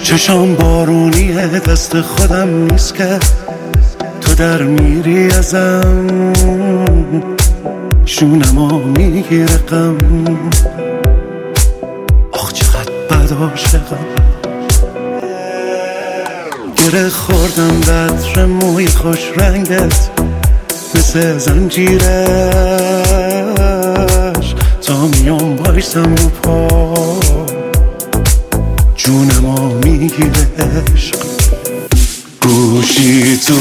چشام بارونیه، دست خودم نیست که تو در میری ازم، شونمو میگیره غم. آخ چقدر بد عاشقم، گره خوردم بطر موی خوش رنگت مثل زنجیرش، تا میام بایستم رو پا جونمو میگیره عشق. گوشی تو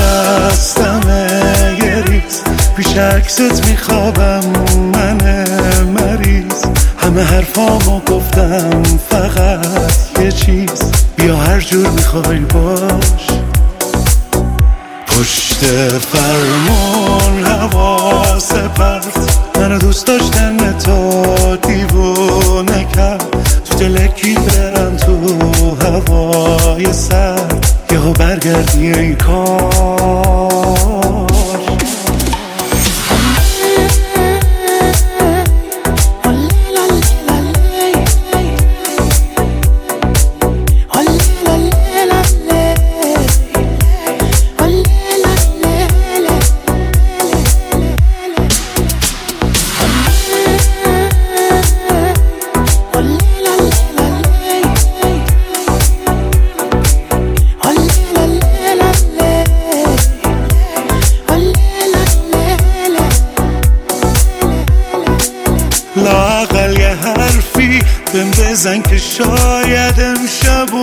دستمه یه ریز، پیش عکست میخوابم من مریض. همه حرفامو گفتم فقط یه چیز، بیا هر جور میخوای باش. پشت فرمون حواس پرت، منو دوست داشتن تو دیوونه کرد. تو دلکی برم تو هوای سر، یهو برگردی ای کار. لااقل یه حرفی بهم بزن که شاید امشبو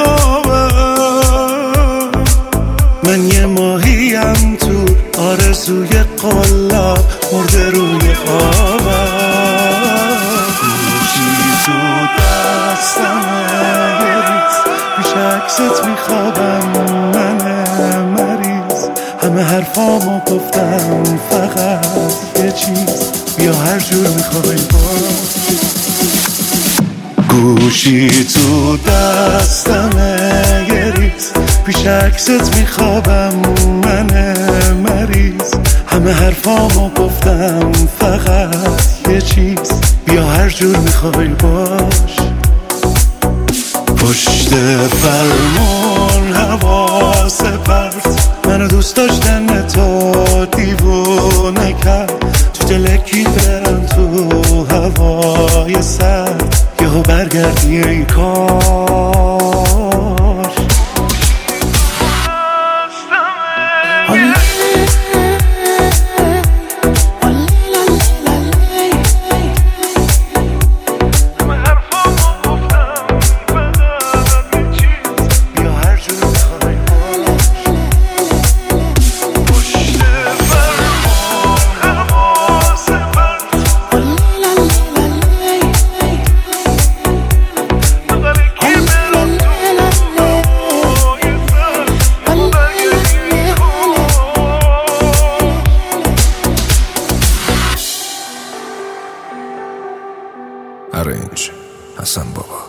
بخوابم. من یه ماهیم تو آرزوی قلاب، مرده روی آبم. گوشی تو دستمه یه ریز، پیش عکست میخوابم من مریض. همه حرفامو گفتم فقط یه چیز، بیا هر جور میخوای باش. گوشی تو دستمه یه ریز، پیش عکست میخوابم من مریض. همه حرفامو گفتم فقط یه چیز، بیا هر جور میخوای باش. پشت فرمون حواس پرت، منو دوست داشتن تو دیوونه کرد. تو دلکی برم تو هوای سر، یهو برگردی ای کار. Arrange Hasan Baba.